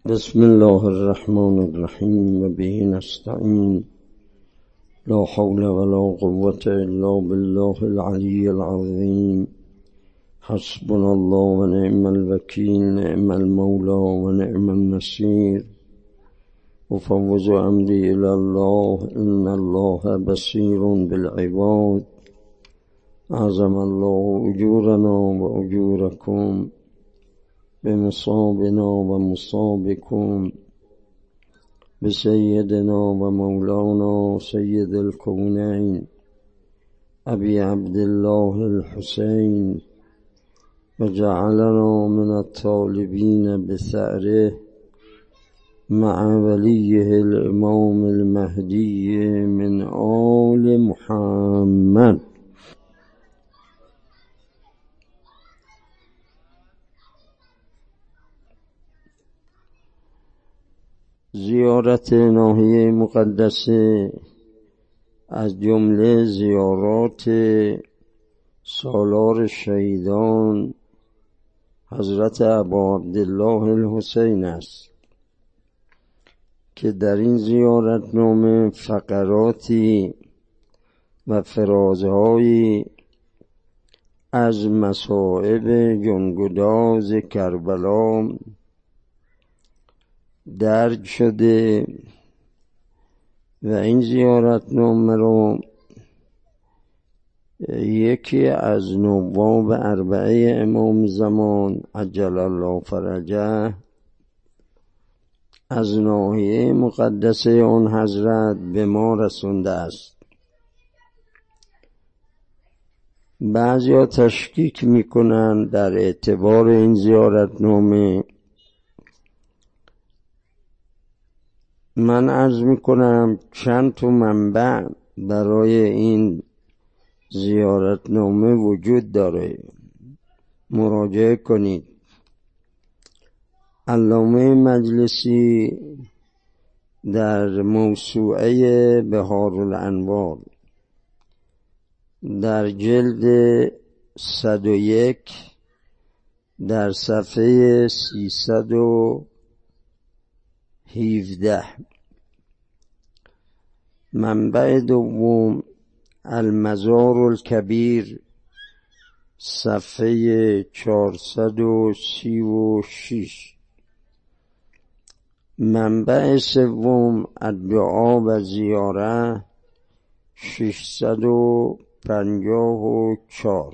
بسم الله الرحمن الرحیم و به نستعین لا حول ولا قوة الا بالله العلی العظیم حسبنا الله و نعم الوکیل نعم المولا و نعم النصیر افوض امری الی الله ان الله بصیر بالعباد اعظم الله اجورنا و اجورکم بمصابنا و مصابكم بسيدنا و مولانا سید الكونین ابی عبدالله الحسین و جعلنا من الطالبین بثأره مع ولیه الامام المهدی من آل محمد. زیارت ناحیه مقدسه از جمله زیارات سالار شهیدان حضرت ابا عبدالله الحسین است که در این زیارتنامه فقراتی و فرازهایی از مصائب جنگداز کربلا درج شده و این زیارتنامه رو یکی از نواب اربعه امام زمان عجل الله فرجه از ناحیه مقدسه آن حضرت به ما رسونده است. بعضیا تشکیک میکنن در اعتبار این زیارتنامه. من عرض میکنم چند تا منبع برای این زیارتنامه وجود داره، مراجعه کنید. علامه مجلسی در موسوعه بهارالانوار در جلد 101 در صفحه 317. منبع دوم المزار الکبیر صفحه 436. منبع سوم الدعا و زیاره 654.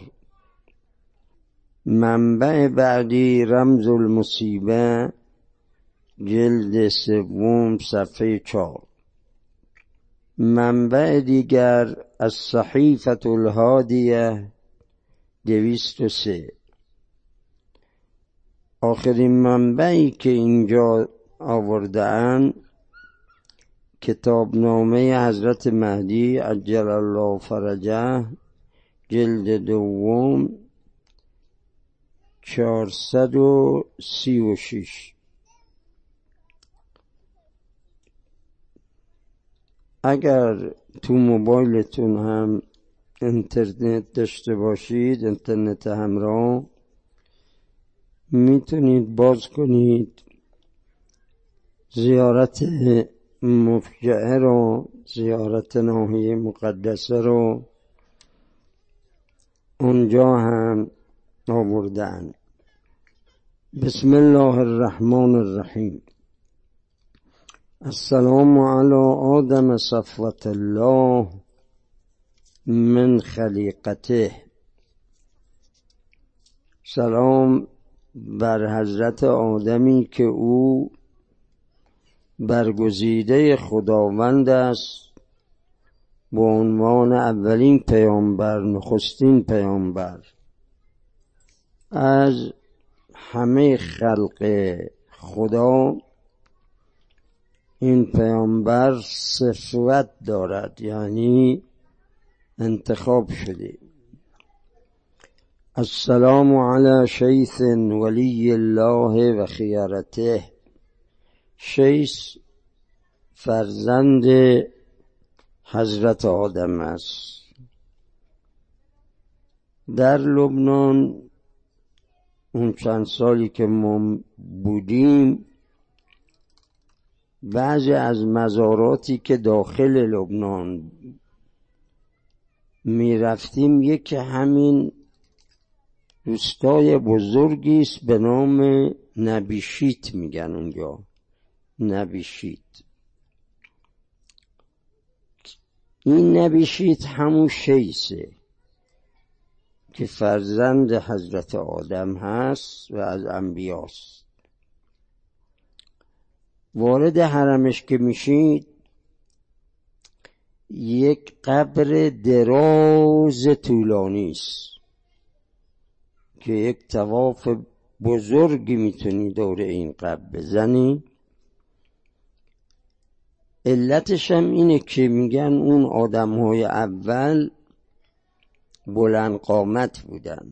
منبع بعدی رمز المصیبه جلد سوم صفحه 4. منبع دیگر الصحیفة الهادیه 203. آخرین منبعی که اینجا آورده‌اند کتابنامه حضرت مهدی عجل الله فرجه جلد دوم 436. اگر تو موبایلتون هم اینترنت داشته باشید، اینترنت همراه، میتونید باز کنید زیارت مفجعه رو، زیارت ناحیه مقدسه رو، اونجا هم آوردن. بسم الله الرحمن الرحیم. السلام علی آدم صفوة الله من خلیقته. سلام بر حضرت آدمی که او برگزیده خداوند است به عنوان اولین پیامبر، نخستین پیامبر از همه خلق خدا. این پیامبر صفوت دارد، یعنی انتخاب شده. السلام علی شیث ولی الله و خیارته. شیث فرزند حضرت آدم است. در لبنان اون چند سالی که ما بودیم بعضی از مزاراتی که داخل لبنان می رفتیم، یکی همین روستای بزرگی است به نام نبیشیت میگن اونجا، نبیشیت. این نبیشیت همون شیسه که فرزند حضرت آدم هست و از انبیاست. وارد حرمش که میشید یک قبر دراز طولانی است که یک طواف بزرگی میتونی دور این قبر بزنی. علتش هم اینه که میگن اون آدم‌های اول بلند قامت بودن.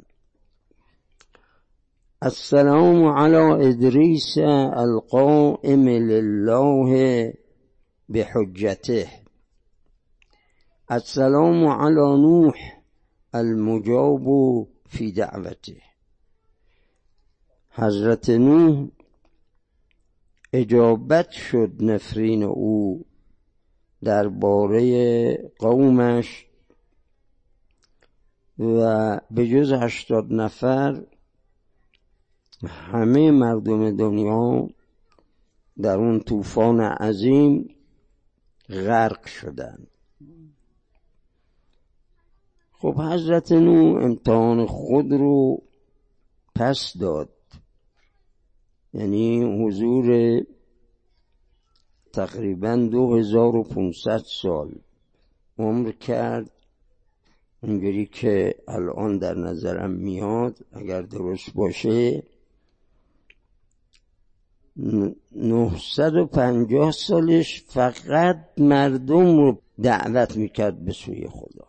السلام علی ادریس القائم لله بحجته، السلام علی نوح المجاب فی دعوته. حضرت نوح اجابت شد نفرین او درباره قومش و به جز 80 نفر همه مردم دنیا در اون طوفان عظیم غرق شدند. خب حضرت نوح امتحان خود رو پس داد، یعنی حضور تقریباً 2500 سال عمر کرد. اونجوری که الان در نظرم میاد اگر درست باشه 950 سالش فقط مردم رو دعوت میکرد به سوی خدا.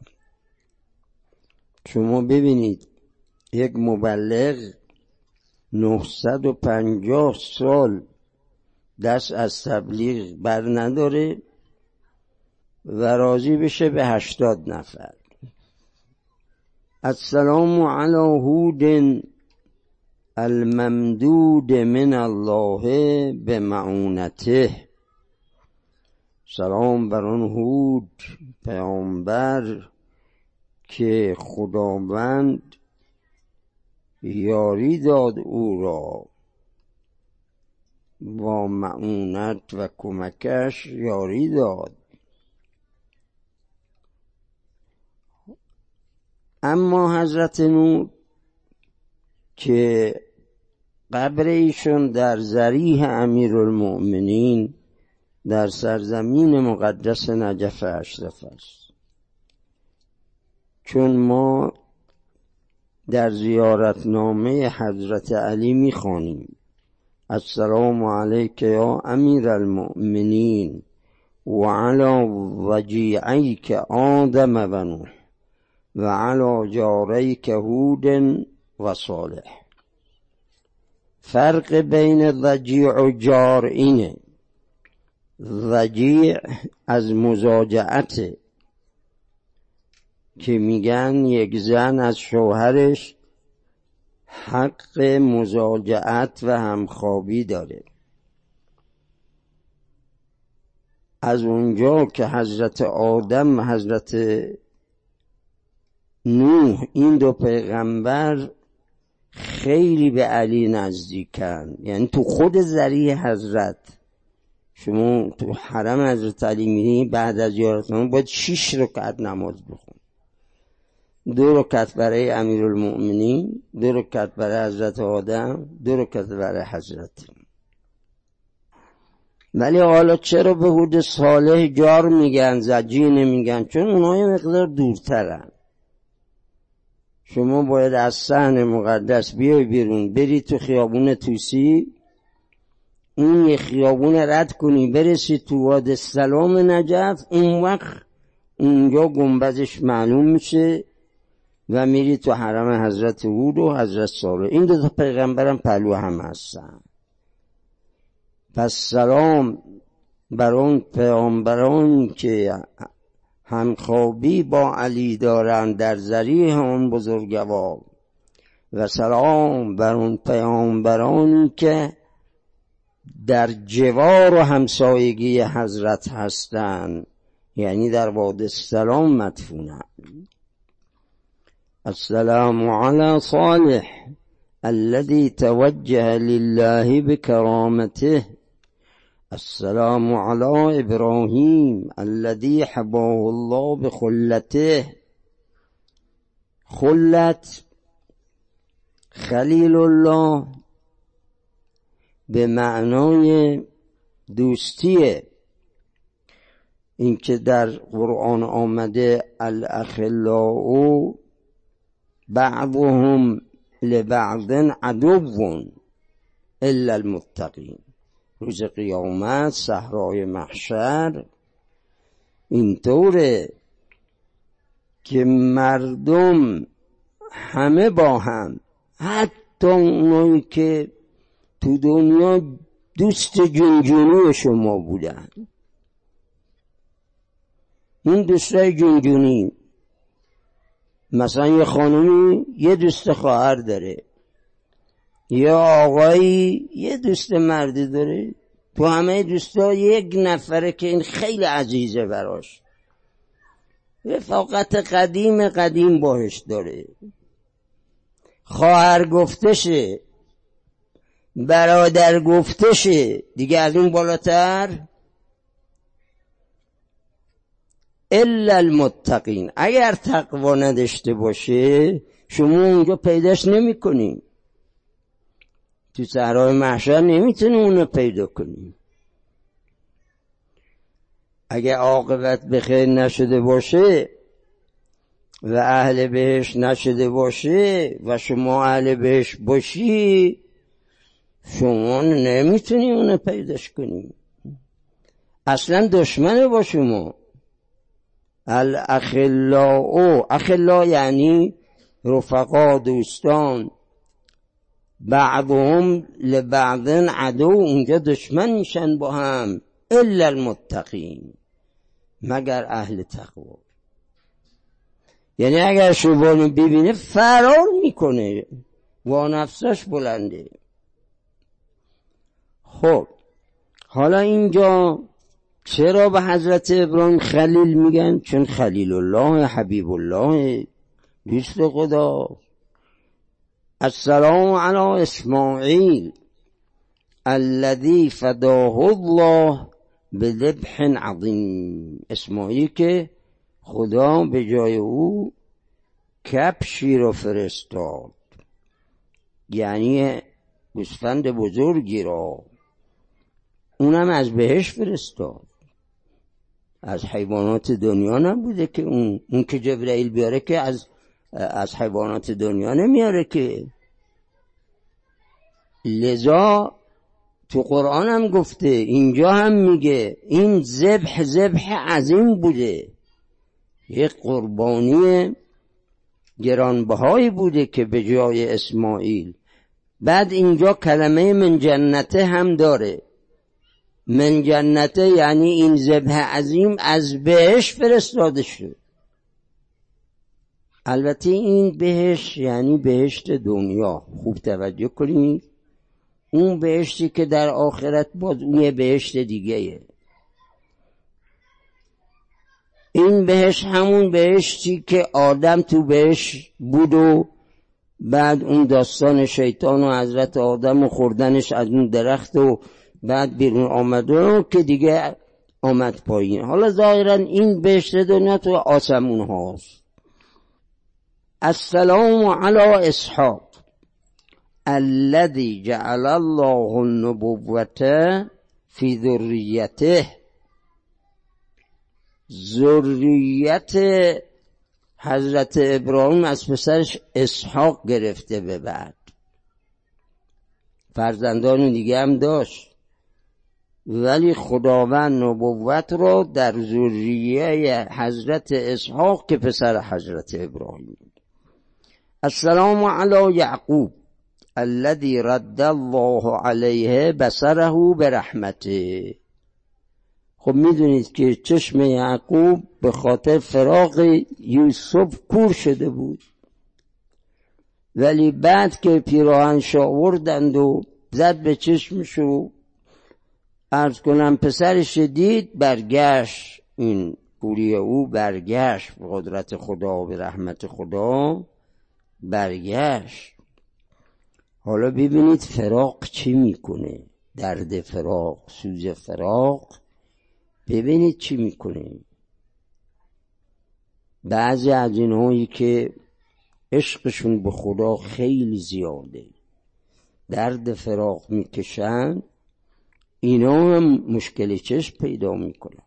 شما ببینید یک مبلغ 950 سال دست از تبلیغ بر نداره و راضی بشه به 80 نفر. السلام علی هود الممدود من الله بمعونته، سلام بر آن هود پیامبر که خداوند یاری داد او را، با معونت و کمکش یاری داد. اما حضرت نوح که قبر ایشون در ضریح امیرالمؤمنین در سرزمین مقدس نجف اشرف است، چون ما در زیارتنامه حضرت علی میخوانیم السلام علیک یا امیر المؤمنین و علی وجیعیک آدم و نوح و علی جاریک هود و صالح. فرق بین ضجیع و جار اینه. ضجیع از مزاجعت که میگن یک زن از شوهرش حق مزاجعت و همخوابی داره. از اونجا که حضرت آدم و حضرت نوح این دو پیغمبر خیلی به علی نزدیکن، یعنی تو خود ذریح حضرت شما تو حرم حضرت علی میری بعد از زیارتنامه باید 6 رکعت نماز بخون، 2 رکعت برای امیرالمؤمنین، 2 رکعت برای حضرت آدم، 2 رکعت برای حضرت. ولی حالا چرا به هود صالح جار میگن زجی نمیگن؟ چون اونها یه مقدار دورترن. شما باید از صحن مقدس بیای بیرون، بری تو خیابون توسی، اون یه خیابون رد کنی برسی تو واد سلام نجف، اون وقت اونجا گنبدش معلوم میشه و میری تو حرم حضرت هود و حضرت صالح. این دو تا پیغمبرم پهلو هم هستن. پس سلام بر اون پیامبران که همخوابی با علی دارند در ذریح اون بزرگوار، و سلام بر اون پیامبرانی که در جوار و همسایگی حضرت هستند، یعنی در وادی السلام مدفونند. السلام علی صالح الذي توجه لله بكرامته. السلام على ابراهیم الذي حباه الله بخلته. خلت خلیل الله به معنای دوستیه. این که در قرآن آمده الاخلاء بعضهم لبعض عدو الا المتقین. روز قیامت صحرای محشر اینطوره که مردم همه با هم، حتی اونایی که تو دنیا دوست جونجونی شما بودن، این دوستای جونجونی، مثلا یه خانومی یه دوست خواهر داره، یا آقایی یه دوست مردی داره، تو همه دوستا یک نفره که این خیلی عزیزه براش، رفاقت قدیم باهش داره، خواهر گفتشه، برادر گفتشه، دیگه از این بالاتر الا المتقین. اگر تقوا نداشته باشه شما اونجا پیداش نمی کنی، تو صحرای محشر نمیتونی اونو پیدا کنی. اگر عاقبت بخیر نشده باشه و اهل بهشت نشده باشه و شما اهل بهشت باشی، شما نمیتونی اونو پیداش کنی، اصلا دشمنه با شما. الاخلاء، اخلاء یعنی رفقا، دوستان، بعضهم لبعض عدو، اونجا دشمن میشن با هم، الا المتقین، مگر اهل تقوا. یعنی اگر شبانو ببینه فرار میکنه، با نفسش بلنده. خب حالا اینجا چرا به حضرت ابراهیم خلیل میگن؟ چون خلیل الله، حبیب الله، دوست خدا. السلام علی اسماعیل الذی فداه الله بذبح عظیم. اسماعیل که خدا به جای او کبشی رو فرستاد، یعنی گوسفند بزرگی را، اونم از بهشت فرستاد، از حیوانات دنیا نبوده که اون که جبرائیل بیاره که از حیوانات دنیا نمیاره که. لذا تو قرآن هم گفته، اینجا هم میگه این ذبح عظیم بوده، یک قربانی گرانبهایی بوده که به جای اسماعیل. بعد اینجا کلمه من جنته هم داره، من جنته یعنی این ذبح عظیم از بهشت فرستاده شد. البته این بهشت یعنی بهشت دنیا، خوب توجه کنید، اون بهشتی که در آخرت باز اون یه بهشت دیگه. این بهشت همون بهشتی که آدم تو بهشت بود و بعد اون داستان شیطان و حضرت آدم و خوردنش از اون درخت و بعد بیرون آمده که دیگه آمد پایین. حالا ظاهرا این بهشت دنیا تو آسمون هاست. السلام علی اسحاق الذی جعل الله النبوة فی ذریته. ذریت حضرت ابراهیم از پسرش اسحاق گرفته، به بعد فرزندان دیگه هم داشت، ولی خداوند نبوت را در ذریه حضرت اسحاق که پسر حضرت ابراهیم. السلام علی یعقوب الذی رد الله علیه بصره برحمته. خب میدونید که چشم یعقوب به خاطر فراق یوسف کور شده بود، ولی بعد که پیراهنش آوردند و زد به چشمش و عرض کنم پسرش دید، برگشت، این کوری او برگشت به قدرت خدا، به رحمت خدا برگشت. حالا ببینید فراق چی میکنه، درد فراق، سوز فراق، ببینید چی میکنه. بعضی از اینهایی که عشقشون به خدا خیلی زیاده، درد فراق میکشن، اینا هم مشکل چشم پیدا میکنن.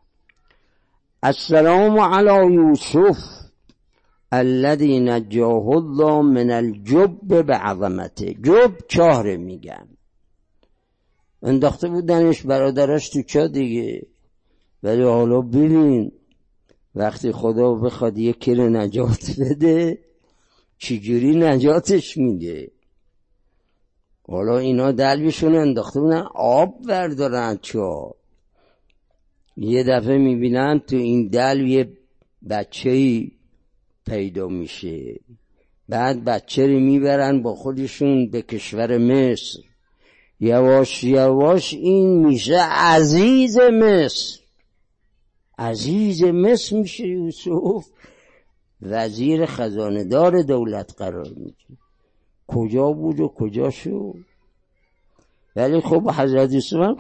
السلام علی یوسف الذی نجاه الله من الجب بعظمته. جب چهره میگن، انداخته بودنش برادرش تو چاه دیگه، ولی حالا ببین وقتی خدا بخواد یکی رو نجات بده چجوری نجاتش میده. حالا اینا دلوشون انداخته بودن آب بردارن چاه، یه دفعه میبینن تو این دلو یه بچه‌ای پیدا میشه، بعد بچه رو میبرن با خودشون به کشور مصر، یواش یواش این میشه عزیز مصر. عزیز مصر میشه یوسف، وزیر خزانه دار دولت قرار میشه. کجا بود و کجا شد؟ ولی خب حضرت یوسف هم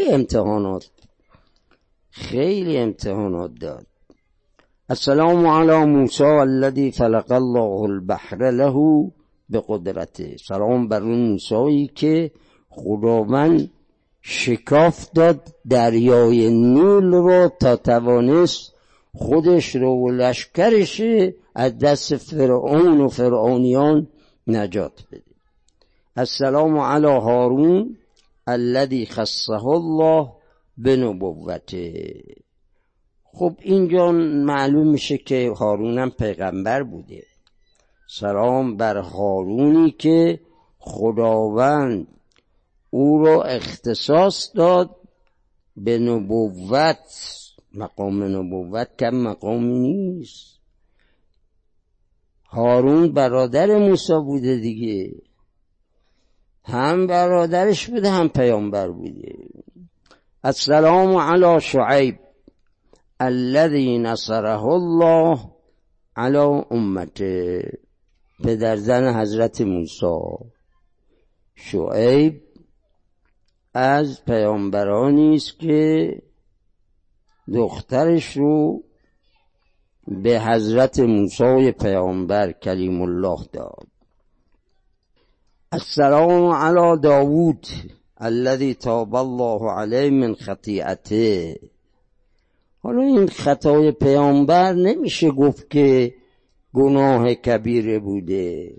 خیلی امتحانات داد. السلام علی موسی الذی فلق الله البحر له بقدرته. سلام بر اون موسیی که خداوند شکاف داد دریای نیل رو تا توانست خودش رو و لشکرش از دست فرعون و فرعونیان نجات بده. السلام علی هارون الذی خصه الله بنبوته. خب اینجا معلوم میشه که هارون هم پیغمبر بوده. سلام بر هارونی که خداوند او را اختصاص داد به نبوت. مقام نبوت کم مقامی نیست. هارون برادر موسی بوده دیگه، هم برادرش بوده هم پیامبر بوده. السلام علی شعیب الذی نصره الله علی امته. پدرزن حضرت موسی شعیب از پیامبرانی است که دخترش رو به حضرت موسی پیامبر کلیم الله داد. السلام علی داوود الذی تاب الله علیه من خطیئته. حالا این خطای پیامبر نمیشه گفت که گناه کبیره بوده،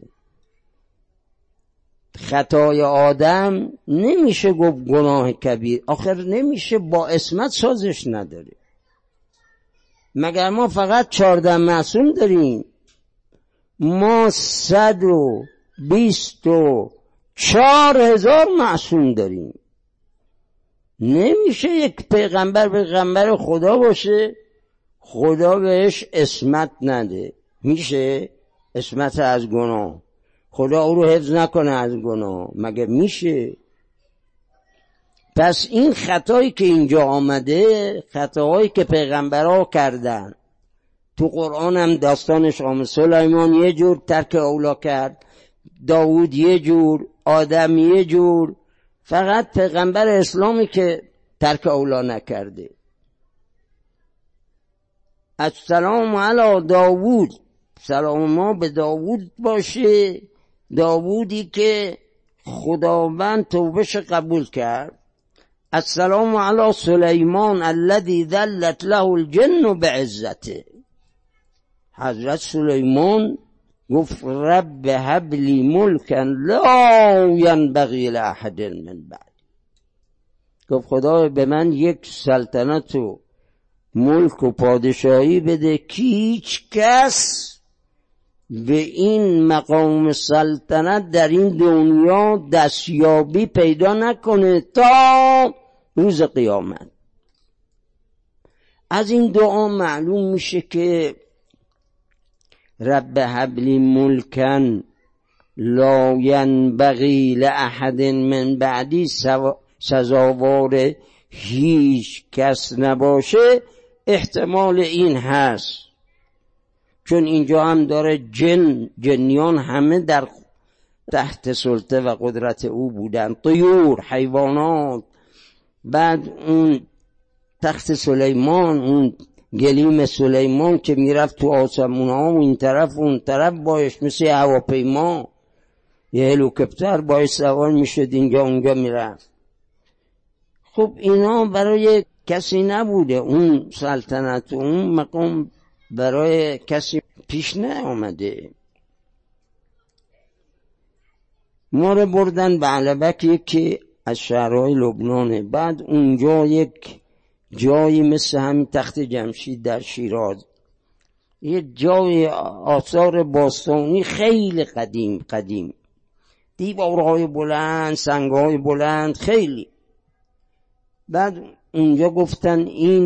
خطای آدم نمیشه گفت گناه کبیر، آخر نمیشه، با عصمت سازش نداره. مگر ما فقط 14 معصوم داریم؟ ما 124,000 معصوم داریم. نمیشه یک پیغمبر خدا باشه خدا بهش عصمت نده. میشه عصمت از گناه، خدا او رو حفظ نکنه از گناه؟ مگه میشه؟ پس این خطایی که اینجا آمده، خطاهایی که پیغمبرها کردن، تو قرآن هم داستانش آمده. سلیمان یه جور ترک اولا کرد، داوود یه جور، آدم یه جور، فقط پیغمبر اسلامی که ترک اولا نکرده. السلام علی داوود. سلام ما به داوود باشه، داوودی که خداوند توبهش قبول کرد. السلام علی سلیمان الذی ذلت له الجن بعزته. حضرت سلیمان گفت رب هب لی ملکا لا ینبغی لاحد من بعد. گفت خدا به من یک سلطنت و ملک و پادشاهی بده که هیچ کس به این مقام سلطنت در این دنیا دستیابی پیدا نکنه تا روز قیامت. از این دعا معلوم میشه که رب هب لی ملکا لا ینبغی لاحد من بعدی سزاوار هیچ کس نباشه احتمال این هست، چون اینجا هم داره جنیان همه در تحت سلطه و قدرت او بودن، طیور، حیوانات. بعد اون تخت سلیمان، اون گلیم سلیمان که میرفت تو آسمون ها و این طرف اون طرف باش، مثل هواپیما، یه هلیکوپتر باش سوار میشد اینجا اونجا میرفت. خب اینا برای کسی نبوده، اون سلطنت و اون مقام برای کسی پیش نیامده. ما رو بردن به علبک که از شهرهای لبنانه. بعد اونجا یک جایی مثل همین تخت جمشید در شیراز، یک جای آثار باستانی خیلی قدیم، دیوارهای بلند، سنگهای بلند خیلی. بعد اونجا گفتن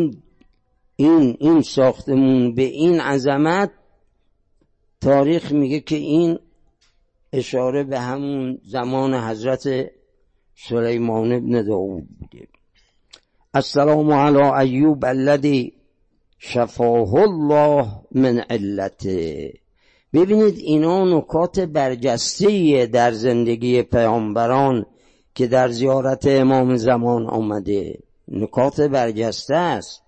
این ساختمون به این عظمت، تاریخ میگه که این اشاره به همون زمان حضرت سلیمان ابن داود بوده. السلام علی ایوب الذی شفاه الله من علته. ببینید اینا نکات برجسته‌ای در زندگی پیامبران که در زیارت امام زمان آمده، نکات برجسته است.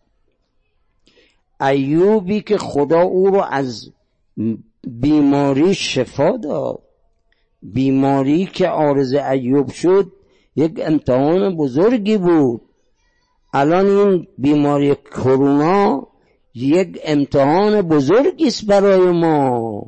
ایوبی که خدا او رو از بیماری شفا داد، بیماری که عارض ایوب شد یک امتحان بزرگی بود. الان این بیماری کرونا یک امتحان بزرگی است برای ما.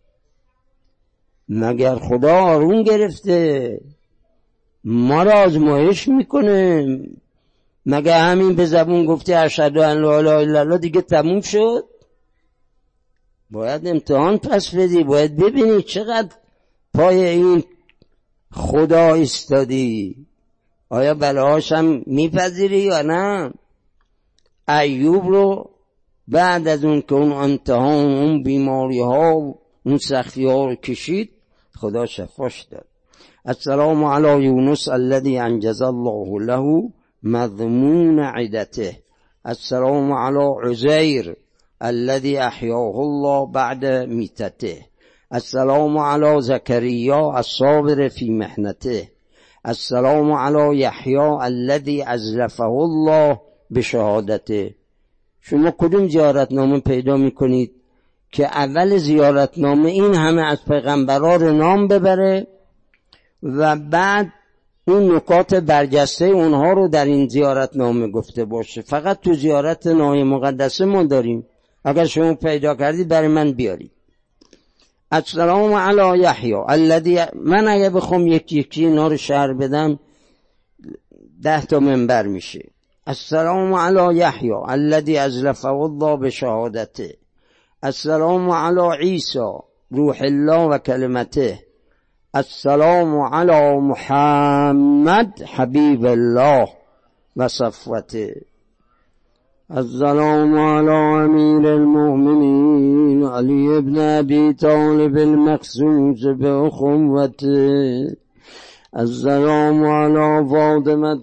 مگر خدا آروم گرفته ما را آزمایش میکنه؟ مگر همین به زبون گفته اشهد ان لا اله الا الله دیگه تموم شد؟ باید امتحان پس بدی، باید ببینی چقدر پای این خدا ایستادی، آیا بلاهاش هم میپذیری یا نه. ایوب رو بعد از اون که اون امتحان، اون بیماری ها، اون سختی ها رو کشید، خدا شفاش داد. السلام علی یونس الذی انجز الله له مضمون عدته. السلام علی عزیر الذي احیاه الله بعد میتته. السلام علی زکریا الصابر فی محنته. السلام علی یحیی الذی ازلفه الله بشهادته. شما کدوم زیارتنامه پیدا میکنید که اول زیارتنامه این همه از پیغمبران رو نام ببره و بعد اون نکات برجسته اونها رو در این زیارتنامه گفته باشه؟ فقط تو زیارت نای مقدسه ما داریم. اگر شما پیدا کردید برای من بیارید. السلام علی یحیی الذی، من اگه بخوام یکی اینا رو شرح بدم 10 تا منبر میشه. السلام علی یحیی الذی ازلفه الله بشهادته. السلام علی عیسی روح الله و کلمته. السلام علی محمد حبیب الله و صفوته. السلام علی امیر المؤمنین علی ابن ابی طالب المخصوص باخوته. السلام علی فاطمة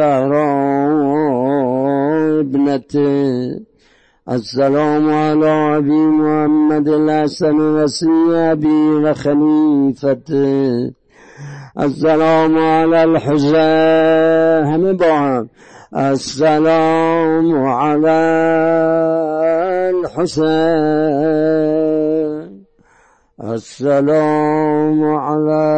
الزهراء ابنته. السلام علی ابی محمد الحسن وصی ابی و خلیفته. السلام علی الحسین، همه با هم. السلام علی الحسین. السلام علی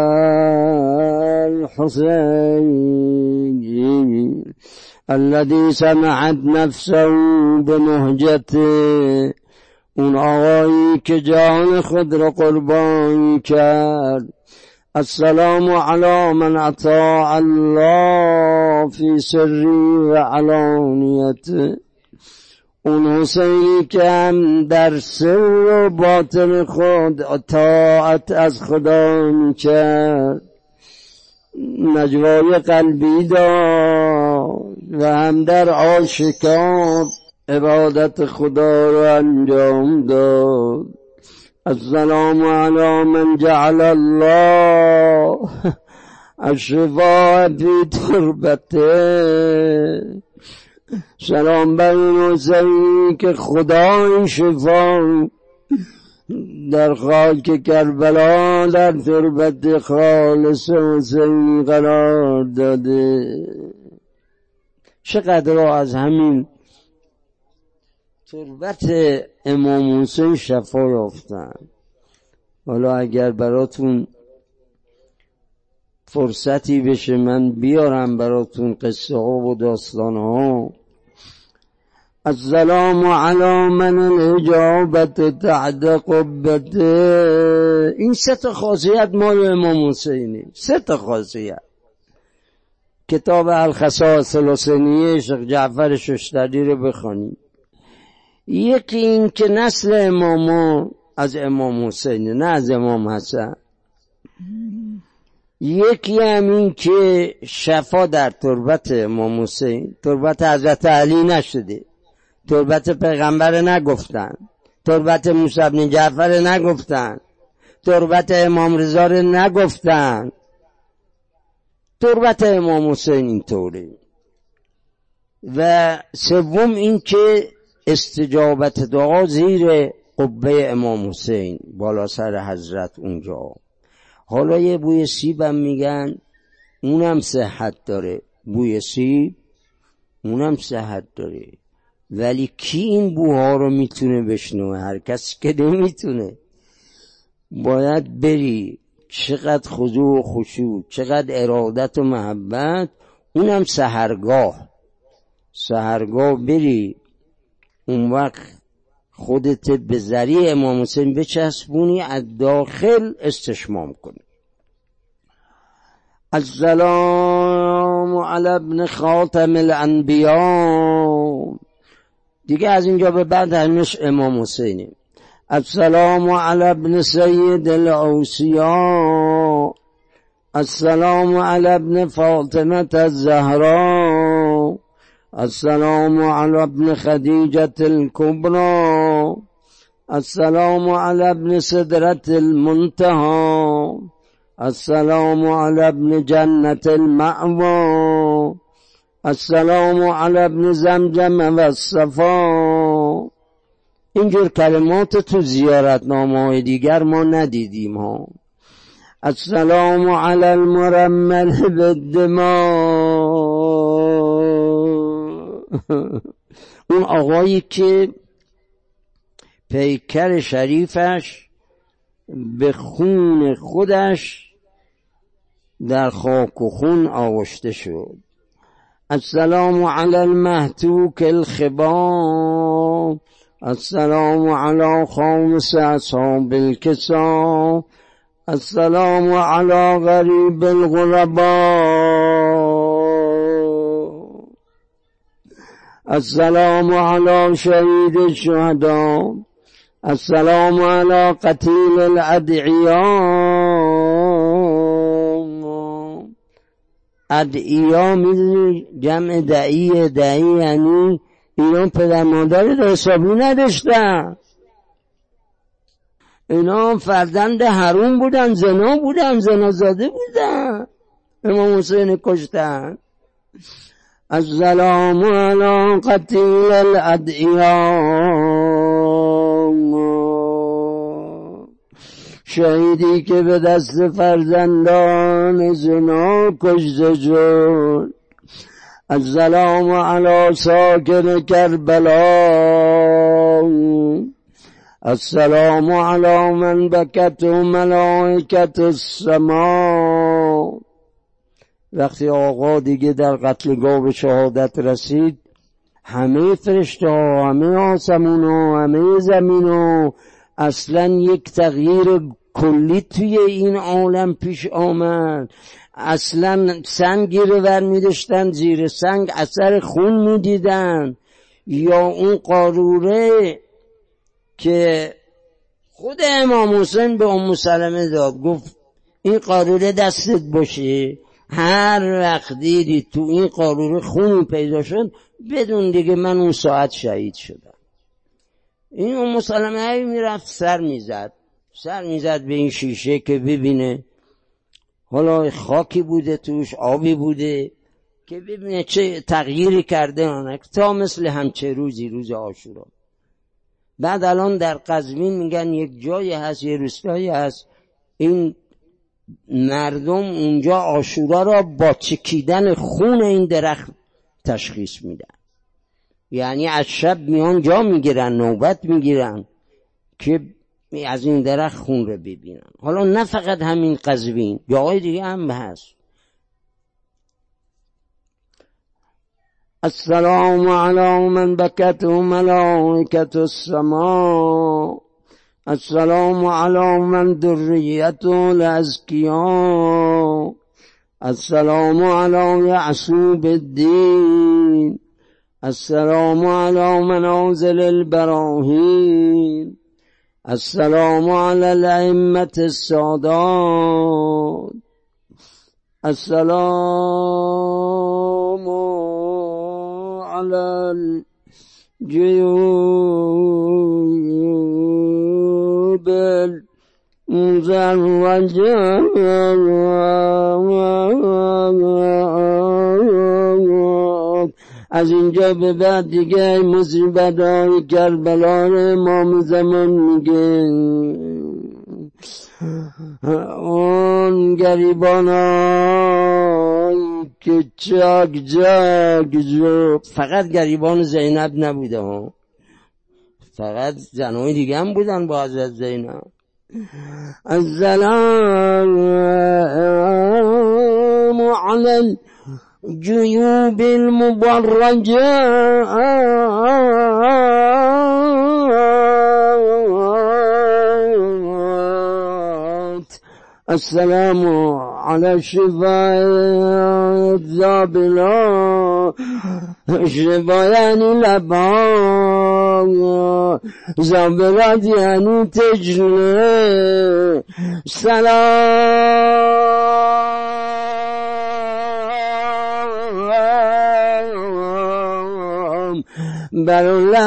الحسین الذي سمعت نفسه بمهجته. اون آقایی که جان خود را قربان کرد. السلام علی من اطاع الله فی سری و علانیته. اون حسینی که هم در سر و باطن خود اطاعت از خدا میکرد، نجوای قلبی داد و هم در آشکار عبادت خدا را انجام داد. السلام علی من جعل الله الشفاء فی تربته. سلام بر این حسینی که خدای شفا در خاک کربلا در تربت خالص حسینی قرار داده. چقدر از همین تربت امام حسین شفا یافتن. حالا اگر براتون فرصتی بشه من بیارم براتون قصه ها و داستان ها. السلام علی من الاجابت تعد قبته. این 3 خاصیت مال امام حسینی، 3 خاصیت. کتاب الخصائص الحسینیه شیخ جعفر ششتری رو بخوانید. یکی این که نسل اماما از امام حسین، نه از امام حسن. یکی هم این که شفا در تربت امام حسین، تربت حضرت علی نشده، تربت پیغمبر نگفتن، تربت موسی بن جعفر نگفتن، تربت امام رضا نگفتن، تربت امام حسین اینطوره. و سوم این که استجابت دعا زیر قبه امام حسین بالا سر حضرت اونجا. حالا یه بوی سیبم میگن اونم صحت داره، بوی سیب اونم صحت داره، ولی کی این بوها رو میتونه بشنوه؟ هر کسی که نمیتونه. باید بری چقدر خضوع و خشوع، چقدر ارادت و محبت. اونم سحرگاه بری اون وقت خودت به ذریع امام حسین بچسبونی، از داخل استشمام کنی. السلام علی ابن خاتم الانبیاء. دیگه از اینجا به بعد همش امام حسینی. السلام علی ابن سید الاوصیاء. السلام علی ابن فاطمه الزهراء. السلام علی ابن خدیجة الکبری. السلام علی ابن سدرة المنتهى. السلام علی ابن جنة المأوى. السلام علی ابن زمزم و الصفا. اینجور کلمات تو زیارتنامه های دیگر ما ندیدیم ها. السلام علی المرمل بالدماء. اون آقایی که پیکر شریفش به خون خودش در خاک و خون آغشته شد. السلام علی المهتوک الخبا. السلام علی خامس اصحاب الکسا. السلام علی غریب الغرباء. السلام علی شهید الشهداء. السلام علی قتیل الادعیاء. ادعیا میدونی جمع دعیه، دعیه یعنی اینا پدر مادری رو حسابی نداشتن، اینا فرزند حروم بودن، زنا بودن، زنازاده بودن، امام حسین کشتن. السلام علی قتیل الادعیاء. شهیدی که به دست فرزندان زنا کشته شد. السلام علی ساکن کربلا. السلام علی من بکت ملائکت السما. وقتی آقا دیگه در قتلگاه به شهادت رسید، همه فرشته ها، همه آسمون ها، همه زمین ها، اصلا یک تغییر کلی توی این عالم پیش آمد. اصلا سنگی رو ورمیداشتن، زیر سنگ اثر خون میدیدن، یا اون قاروره که خود امام حسین به ام سلمه داد، گفت این قاروره دستت باشه، هر وقت دیدی تو این قاروره خون پیدا شد بدون دیگه من اون ساعت شهید شدم. این ام سلمه میرفت سر میزد به این شیشه که ببینه حالا خاکی بوده توش، آبی بوده، که ببینه چه تغییری کرده، تا مثل همچه روزی روز عاشورا. بعد الان در قزوین میگن یک جایی هست، یه روستایی هست، این مردم اونجا عاشورا را با چکیدن خون این درخت تشخیص میدن. یعنی از شب میان جا میگیرن، نوبت میگیرن که از این درخت خون رو ببینن. حالا نه فقط همین قزوین، جاهای دیگه هم هست. السلام علی من بکته ملائکة السماء، السلام علی من ذریته الازکیاء، السلام علی یعصوب الدین، السلام علی منازل البراهین، السلام علی الائمة السادات، السلام على الجيوب المزعجة. از اینجا به بعد دیگه مصیبت‌های کربلا رو امام زمان میگه. اون گریبانایی که چاک فقط گریبان زینب نبوده ها، فقط زنهای دیگه هم بودن با حضرت زینب. السلام علی الجیوب المبرجة، السلام على شفاء الزابلة، شفاء يعني لبان، زابلات يعني تجلي. سلام بر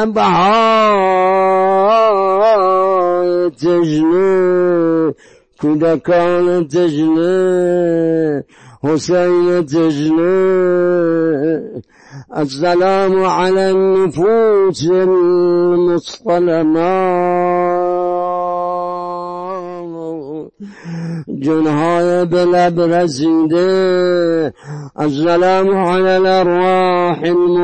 لبان تجلي، کودکان تجلی، حسین تجلی. السلام علی النفوس المصطلمات، جنهای به لب رسیده. السلام علی الارواح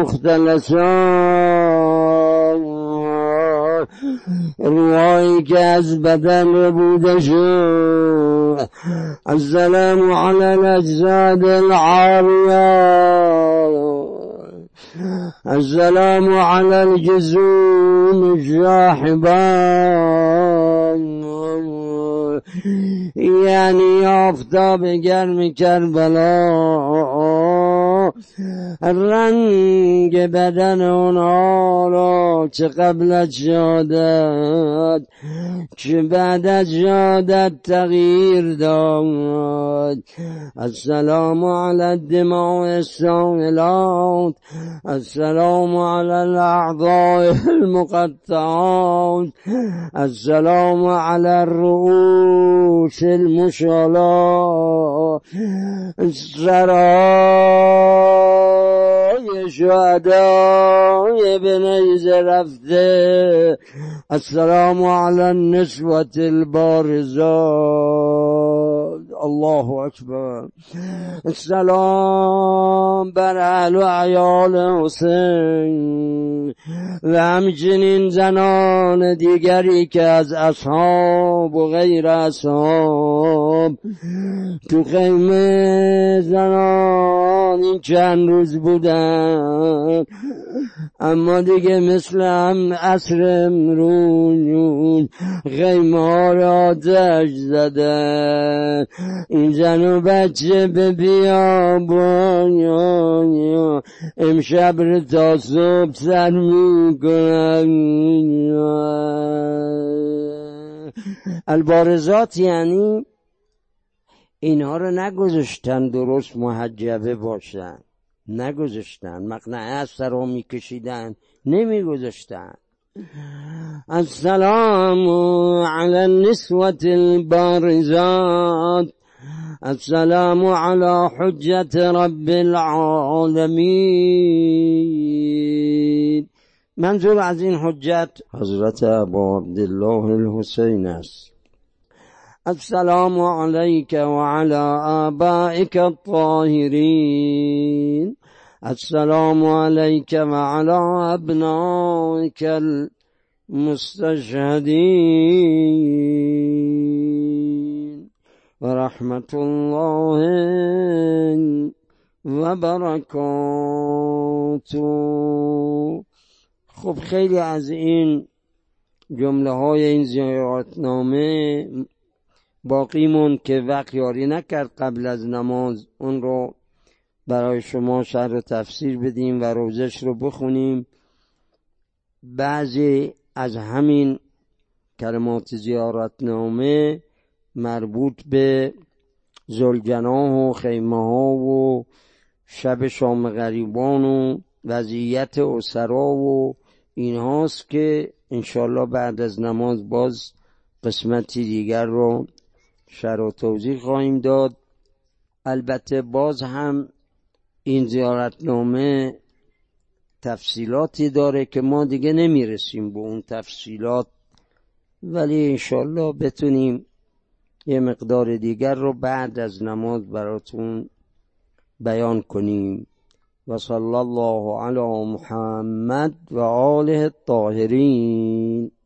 المختلسات، روحی که از بدن ربوده شد. السلام علی الاجساد العاریات، السلام علی الجسوم الشاحبات. یعنی آفتاب گرم کربلا رنگ بدن اونها را چه قبل از شهادت چه بعد از شهادت تغییر داد. السلام علی الدماء السائلات، السلام علی الاعضاء المقطعات، السلام علی الرؤوس المشالات، سرای شهدای به نیزه رفته. السلام علی النسوة البارزات. الله اکبر. السلام بر اهل و عیال حسین و همچنین زنان دیگری که از اصحاب و غیر اصحاب تو خیمه زنان این چند روز بودن، اما دیگه مثل هم عصر امروز خیمه ها را آتش زدن. این زن و بچه به بیابان امشب رو تا صبح سر میکنن. البارزات یعنی اینها رو نگذاشتن درست محجبه باشن، نگذاشتن مقنعه از سر رو میکشیدن، نمیگذاشتن. السلام علی النسوة البارزات، السلام على حجة رب العالمین. منظور از این حجت حضرت ابا عبدالله الحسین است. السلام علیک و علی آبائک الطاهرین. السلام علیک و علی ابنائک المستشهدین و رحمت الله و برکاته. خب خیلی از این جمله های این زیارتنامه باقی موند که وقت یاری نکرد قبل از نماز اون رو برای شما شرح و تفسیر بدیم و روزش رو بخونیم. بعضی از همین کلمات زیارتنامه مربوط به ذوالجناح و خیمه ها و شب شام غریبان و وضعیت اسرا و این هاست که انشالله بعد از نماز باز قسمتی دیگر رو شرح و توضیح خواهیم داد. البته باز هم این زیارتنامه تفصیلاتی داره که ما دیگه نمیرسیم به اون تفصیلات، ولی انشالله بتونیم یه مقدار دیگر رو بعد از نماز براتون بیان کنیم. و صلی الله علی محمد و آله الطاهرین.